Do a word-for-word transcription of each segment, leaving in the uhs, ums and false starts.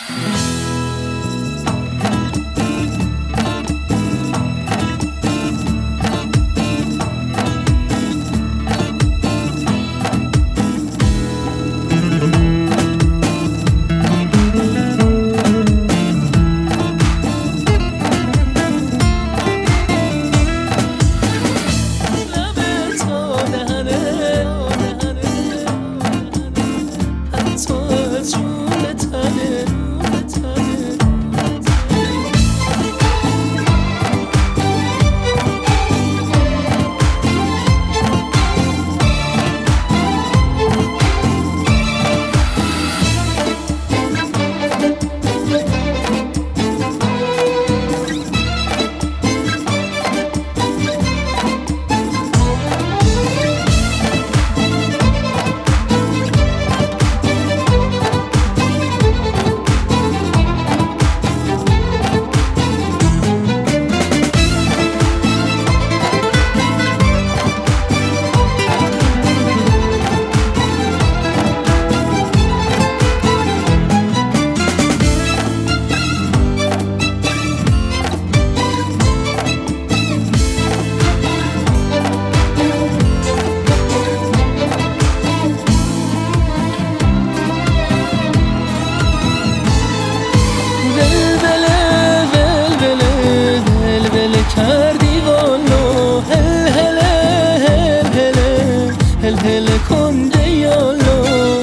کردی والو هل هل هل هل هل هل کنده یالو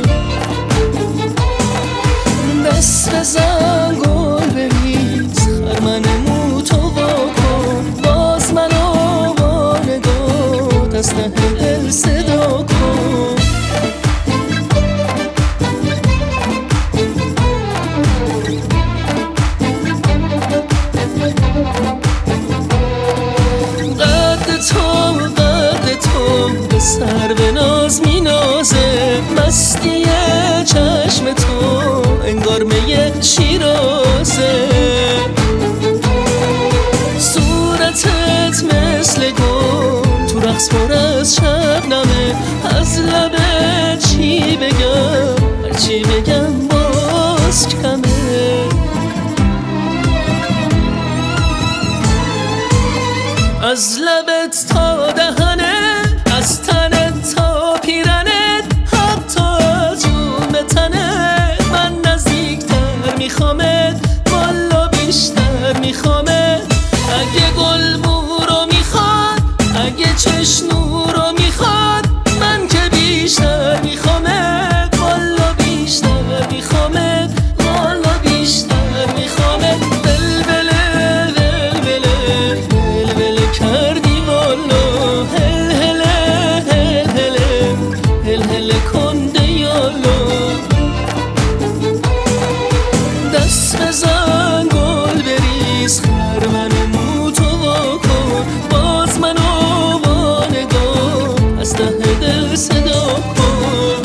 دست بزن گل بریز خرمن موتو واکن باز منو وانگاه از ته دل صدا کن تو قد تو به سر به ناز می نازه مستی چشم تو انگار می شیرازه صورتت مثل گل تو رقص پر از شبنمه از لبت چی بگم هرچی بگم باز کمه از لبت تا دهنت از تنت تا پیرنت حتی جون به تنت من نزدیکتر میخوامت والا بیشتر میخوامت اگه گل بورو میخواد اگه چشنو رو میخواد من که بیشتر میخوامت والا بیشتر میخوامت والا بیشتر میخوامت بلبله بلبله بلبله کردی والو هل هل هل هل هل هل کنده یالو دست بزن گل بریز خرمن موتو واکن باز منو وانگاه از ته دل صدا کن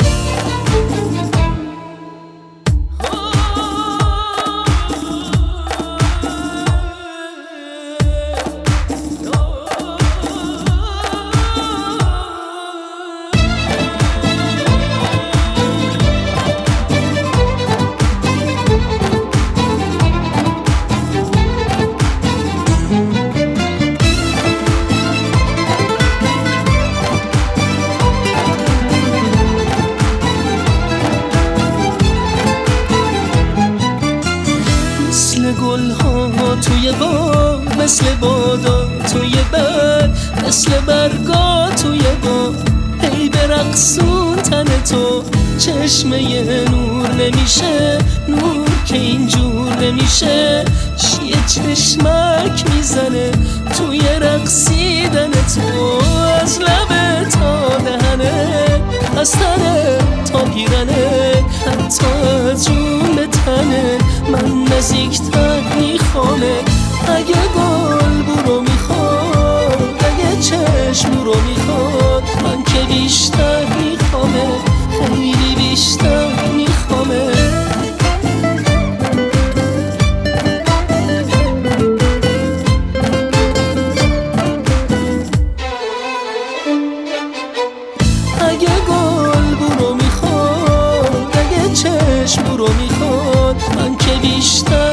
مثل گل ها توی باغ مثل بادا توی بر مثل برگا توی با هی برقصون تن تو چشمه نور نمیشه نور که اینجور نمیشه چیه چشمک میزنه توی رقصیدن تو از لبه تا دهنه از تنه تا پیرنه حتی جون به تنه من نزدیکتر میخوامه اگه گل برو میخواد اگه چشم رو میخواد من که بیشتر میخوامه خیلی بیشتر میخوامه اگه گل برو میخواد اگه چشم رو میخواد من که بیشتر